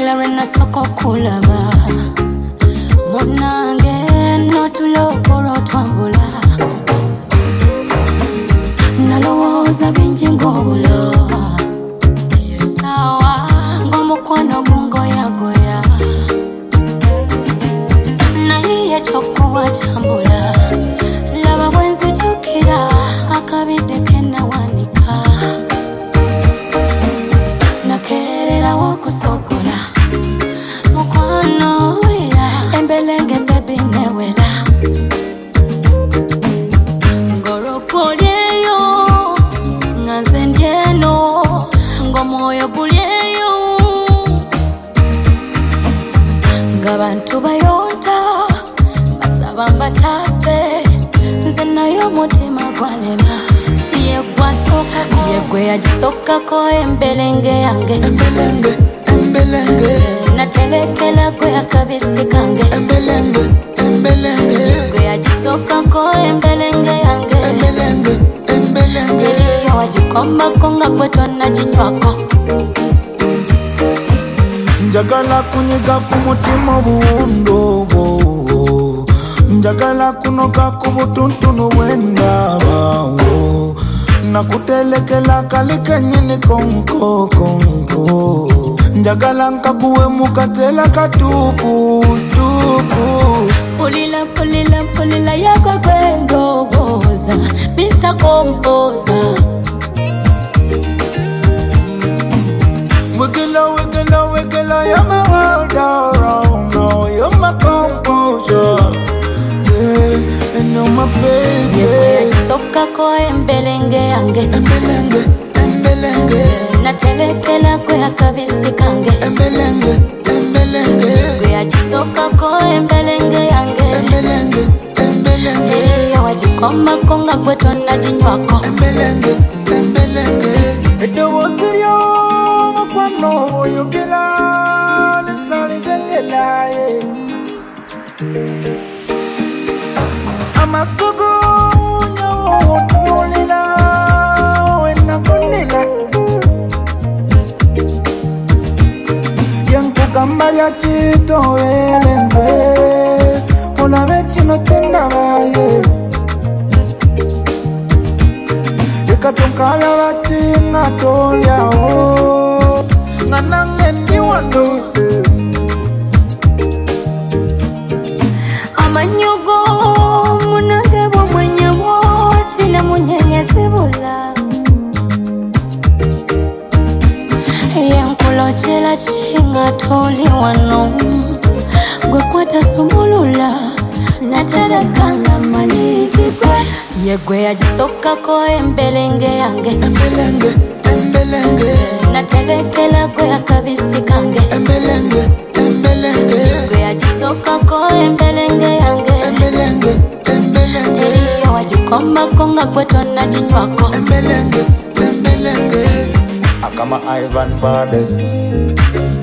Kila wena soko kulaba Munange no tulokoro twambula Nalowoza binji ngobulo Sawa ngomukwano gungo ya goya Naiye chokuwa chambula Laba bwenzi chukira akabide kena wanika Nakerera wakusokola Mukwano ulira embelenge baby newela Ngorokolyeyo Nganze ndieno Ngomoyo gulyeyo Ngabantu bayonta Basaba mbatase Nze nayo mutima gwalema Tiye gwasokako Yegwe yagisokako embelenge yange Embelenge, embelenge Natelekela kwe akabisi kange Embelenge, embelenge Yegwe yagisokako embelenge yange Embelenge, embelenge Teriyo wajikomba konga kweto na jinywako Njagala kunyiga kumutima buundo Njagala kunoka kubutuntunu wendaba Nakutelekela kalike nyini konko konko Njagala nkakuwe mukatela katupu tupu Pulila pulila pulila yako kwendo boza Mr. Composer Wiggle, wiggle, wiggle, you're my world around now. You're my composure, yeah, and you're my baby. Yegwe yagisokako embelenge yange Embelenge, embelenge Natelekela kwe akabisi kange Embelenge, embelenge Yegwe yagisokako embelenge yange Embelenge, embelenge Teriyo wajikomba konga kweto na jinywako Embelenge, embelenge Edo wosiryo Mukwano oyogela Nesali zengela Amasugu Nyawo tunolila Wena kunila Yanku kambaya chito welenze Olabe chino chinda baye Ekatonkala bachinga toliao Nganange ni wando Amanyugo munange bo mwenye woti na munyenye sibula Yankulo chela chinga toli wano Gwe kwata sumulula Naterekanga maniti kwe Yegwe yagisokako embelenge yange Embelenge, embelenge Natelekela kwe akabisi kange Embelenge, embelenge Yegwe yagisokako embelenge yange Embelenge, embelenge Teriyo wajikomba konga kweto na jinywako Embelenge, embelenge Akama Ivan Bades